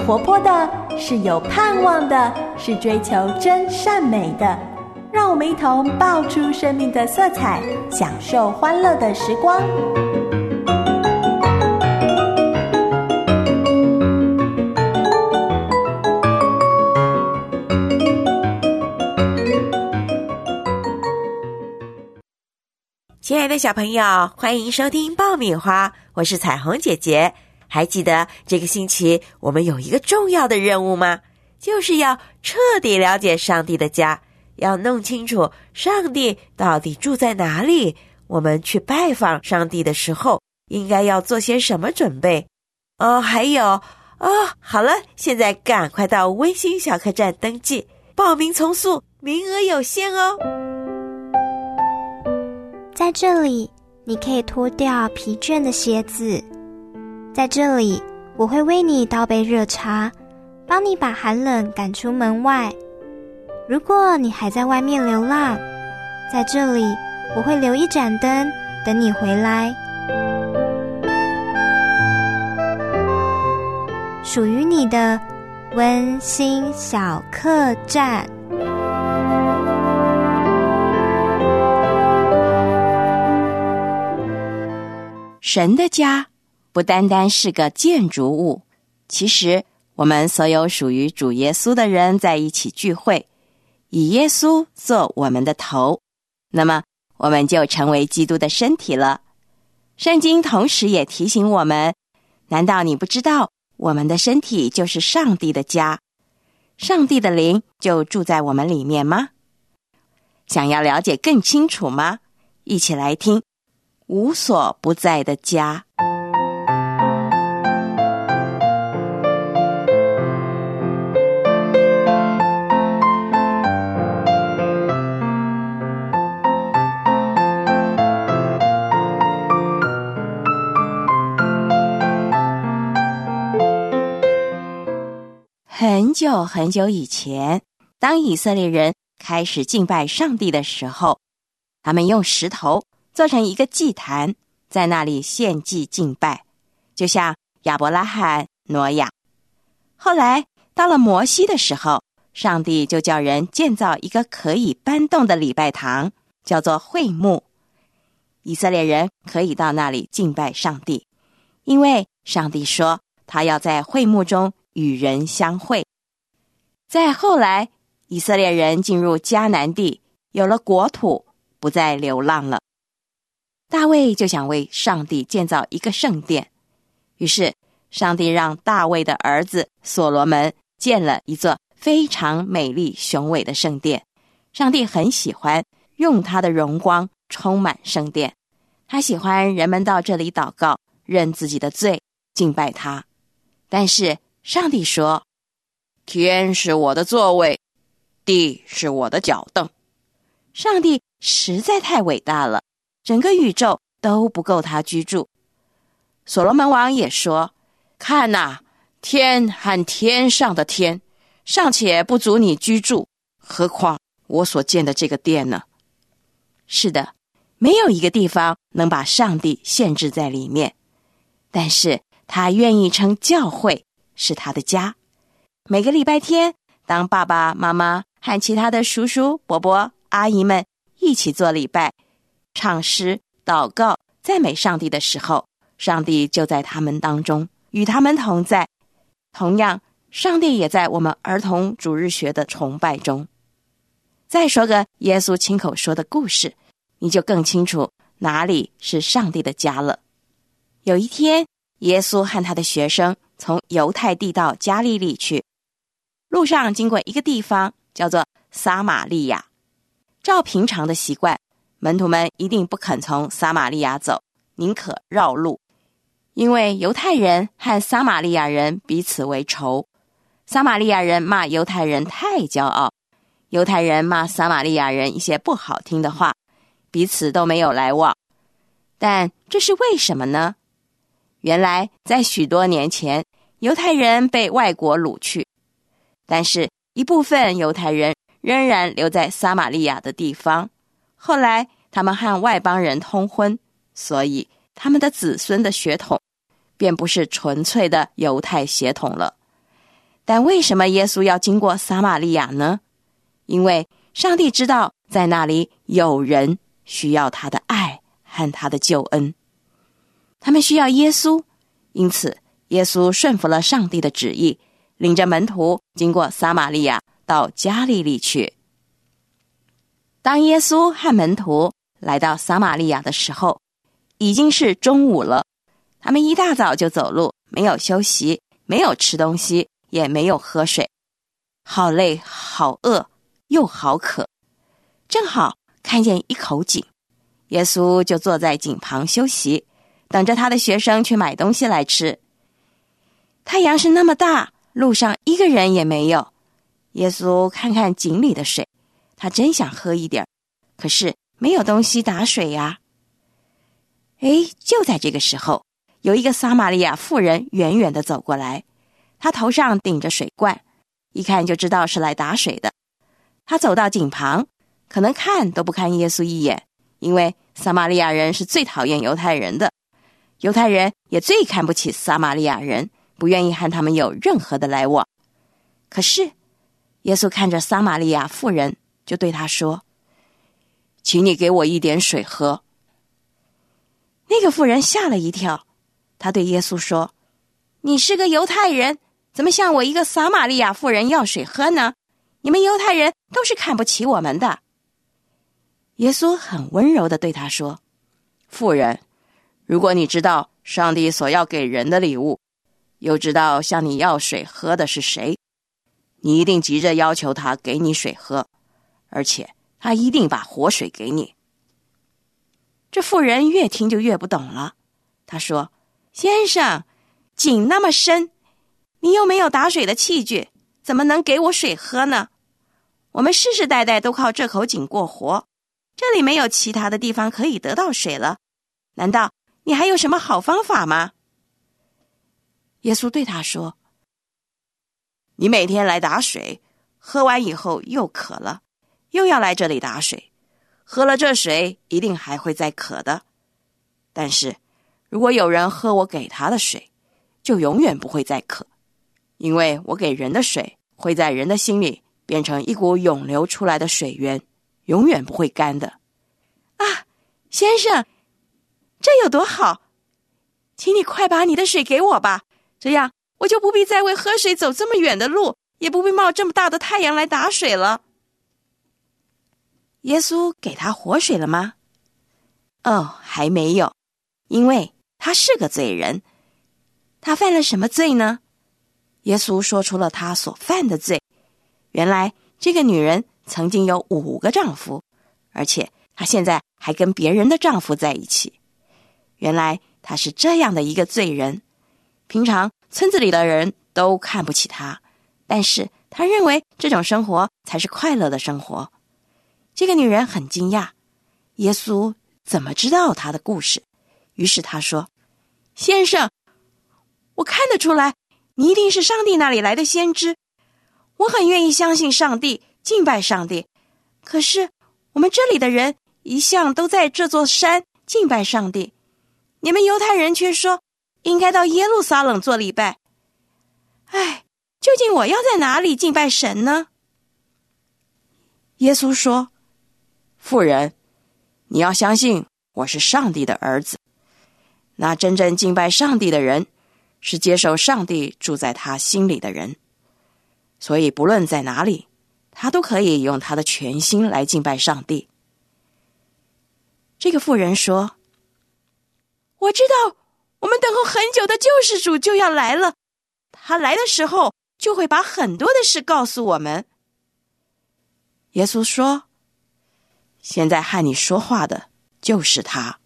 活泼的，是有盼望的，是追求真善美的。让我们一同爆出生命的色彩，享受欢乐的时光。 亲爱的小朋友，欢迎收听爆米花，我是彩虹姐姐。还记得这个星期我们有一个重要的任务吗？就是要彻底了解上帝的家，要弄清楚上帝到底住在哪里，我们去拜访上帝的时候应该要做些什么准备。还有好了，现在赶快到微信小客栈登记，报名从速，名额有限哦。 在这里，你可以脱掉疲倦的鞋子。在这里，我会为你倒杯热茶，帮你把寒冷赶出门外。如果你还在外面流浪，在这里，我会留一盏灯，等你回来。属于你的温馨小客栈。 神的家不单单是个建筑物，其实我们所有属于主耶稣的人在一起聚会，以耶稣做我们的头，那么我们就成为基督的身体了。圣经同时也提醒我们，难道你不知道我们的身体就是上帝的家，上帝的灵就住在我们里面吗？想要了解更清楚吗？一起来听无所不在的家。很久很久以前，当以色列人开始敬拜上帝的时候，他们用石头做成一个祭坛，在那里献祭敬拜，就像亚伯拉罕、挪亚。后来到了摩西的时候，上帝就叫人建造一个可以搬动的礼拜堂，叫做会幕。以色列人可以到那里敬拜上帝，因为上帝说他要在会幕中与人相会。再后来，以色列人进入迦南地，有了国土，不再流浪了。大卫就想为上帝建造一个圣殿，于是上帝让大卫的儿子所罗门建了一座非常美丽雄伟的圣殿。上帝很喜欢用他的荣光充满圣殿，他喜欢人们到这里祷告，认自己的罪，敬拜他。但是上帝说，天是我的座位，地是我的脚凳。上帝实在太伟大了，整个宇宙都不够他居住。所罗门王也说，看哪，天和天上的天尚且不足你居住，何况我所建的这个殿呢？是的，没有一个地方能把上帝限制在里面，但是他愿意称教会是他的家。每个礼拜天，当爸爸妈妈和其他的叔叔伯伯阿姨们一起做礼拜，唱诗祷告赞美上帝的时候，上帝就在他们当中，与他们同在。同样，上帝也在我们儿童主日学的崇拜中。再说个耶稣亲口说的故事，你就更清楚哪里是上帝的家了。有一天，耶稣和他的学生从犹太地到加利利去，路上经过一个地方叫做撒玛利亚。照平常的习惯，门徒们一定不肯从撒玛利亚走，宁可绕路，因为犹太人和撒玛利亚人彼此为仇。撒玛利亚人骂犹太人太骄傲，犹太人骂撒玛利亚人一些不好听的话，彼此都没有来往。但这是为什么呢？原来在许多年前，犹太人被外国掳去，但是一部分犹太人仍然留在撒玛利亚的地方。后来他们和外邦人通婚，所以他们的子孙的血统便不是纯粹的犹太血统了。 但为什么耶稣要经过撒玛利亚呢？因为上帝知道在那里有人需要他的爱和他的救恩，他们需要耶稣，因此耶稣顺服了上帝的旨意，领着门徒经过撒玛利亚到加利利去。当耶稣和门徒来到撒玛利亚的时候，已经是中午了。他们一大早就走路，没有休息，没有吃东西，也没有喝水，好累，好饿，又好渴。正好看见一口井，耶稣就坐在井旁休息，等着他的学生去买东西来吃。太阳是那么大，路上一个人也没有。耶稣看看井里的水，他真想喝一点，可是没有东西打水呀。就在这个时候，有一个撒玛利亚妇人远远地走过来，她头上顶着水罐，一看就知道是来打水的。她走到井旁，可能看都不看耶稣一眼，因为撒玛利亚人是最讨厌犹太人的，犹太人也最看不起撒玛利亚人，不愿意和他们有任何的来往。可是耶稣看着撒玛利亚妇人，就对她说：请你给我一点水喝。那个妇人吓了一跳，她对耶稣说：你是个犹太人，怎么向我一个撒玛利亚妇人要水喝呢？你们犹太人都是看不起我们的。耶稣很温柔地对她说：妇人，如果你知道上帝所要给人的礼物，又知道向你要水喝的是谁，你一定急着要求他给你水喝，而且他一定把活水给你。这妇人越听就越不懂了，她说：先生，井那么深，你又没有打水的器具，怎么能给我水喝呢？我们世世代代都靠这口井过活，这里没有其他的地方可以得到水了，难道你还有什么好方法吗？耶稣对他说：你每天来打水，喝完以后又渴了，又要来这里打水，喝了这水一定还会再渴的。但是如果有人喝我给他的水，就永远不会再渴，因为我给人的水会在人的心里变成一股涌流出来的水源，永远不会干的。先生，这有多好，请你快把你的水给我吧，这样我就不必再为喝水走这么远的路，也不必冒这么大的太阳来打水了。耶稣给他活水了吗？还没有，因为他是个罪人。他犯了什么罪呢？耶稣说出了他所犯的罪。原来这个女人曾经有5个丈夫，而且她现在还跟别人的丈夫在一起。原来她是这样的一个罪人，平常村子里的人都看不起她，但是她认为这种生活才是快乐的生活。这个女人很惊讶，耶稣怎么知道她的故事？于是她说：先生，我看得出来，你一定是上帝那里来的先知。我很愿意相信上帝，敬拜上帝。可是我们这里的人一向都在这座山敬拜上帝，你们犹太人却说应该到耶路撒冷做礼拜。究竟我要在哪里敬拜神呢？耶稣说：妇人，你要相信我是上帝的儿子。那真正敬拜上帝的人，是接受上帝住在他心里的人。所以不论在哪里，他都可以用他的全心来敬拜上帝。这个妇人说：我知道我们等候很久的救世主就要来了，他来的时候就会把很多的事告诉我们。耶稣说：现在和你说话的就是他。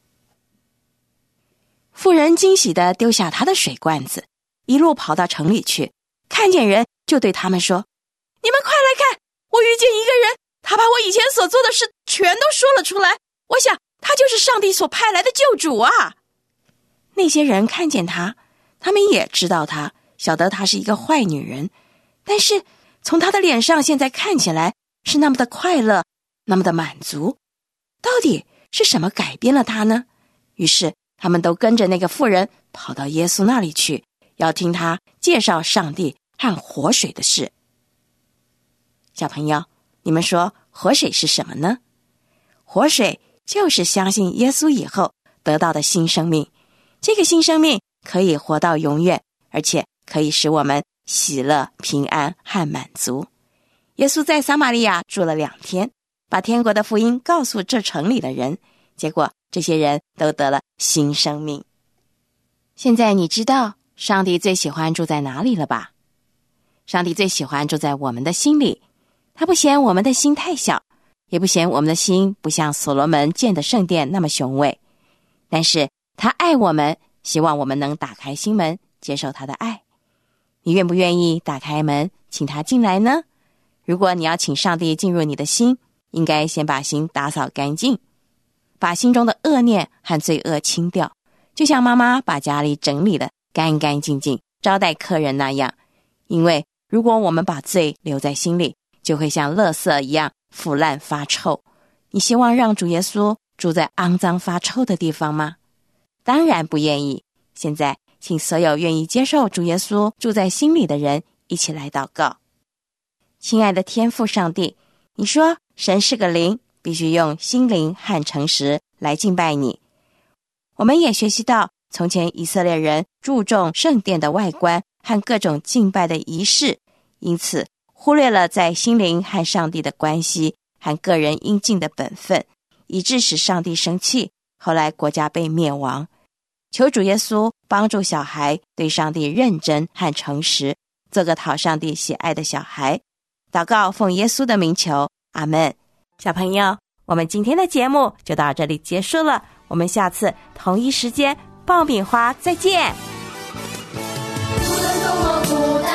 妇人惊喜地丢下他的水罐子，一路跑到城里去，看见人就对他们说：你们快来看，我遇见一个人，他把我以前所做的事全都说了出来，我想他就是上帝所派来的救主啊。那些人看见他，他们也知道他，晓得他是一个坏女人，但是从他的脸上现在看起来是那么的快乐，那么的满足。到底是什么改变了他呢？于是他们都跟着那个妇人跑到耶稣那里去，要听他介绍上帝和活水的事。小朋友，你们说活水是什么呢？活水就是相信耶稣以后得到的新生命，这个新生命可以活到永远，而且可以使我们喜乐、平安和满足。耶稣在撒玛利亚住了2天，把天国的福音告诉这城里的人，结果这些人都得了新生命。现在你知道上帝最喜欢住在哪里了吧？上帝最喜欢住在我们的心里，他不嫌我们的心太小，也不嫌我们的心不像所罗门建的圣殿那么雄伟，但是他爱我们，希望我们能打开心门，接受他的爱。你愿不愿意打开门，请他进来呢？如果你要请上帝进入你的心，应该先把心打扫干净，把心中的恶念和罪恶清掉，就像妈妈把家里整理得干干净净，招待客人那样。因为如果我们把罪留在心里，就会像垃圾一样腐烂发臭。你希望让主耶稣住在肮脏发臭的地方吗？当然不愿意。现在请所有愿意接受主耶稣住在心里的人一起来祷告。亲爱的天父上帝，你说神是个灵，必须用心灵和诚实来敬拜你。我们也学习到从前以色列人注重圣殿的外观和各种敬拜的仪式，因此忽略了在心灵和上帝的关系和个人应尽的本分，以致使上帝生气，后来国家被灭亡。求主耶稣帮助小孩对上帝认真和诚实，做个讨上帝喜爱的小孩。祷告奉耶稣的名求，阿们。 小朋友，我们今天的节目就到这里结束了，我们下次同一时间爆米花再见。 无论多么孤单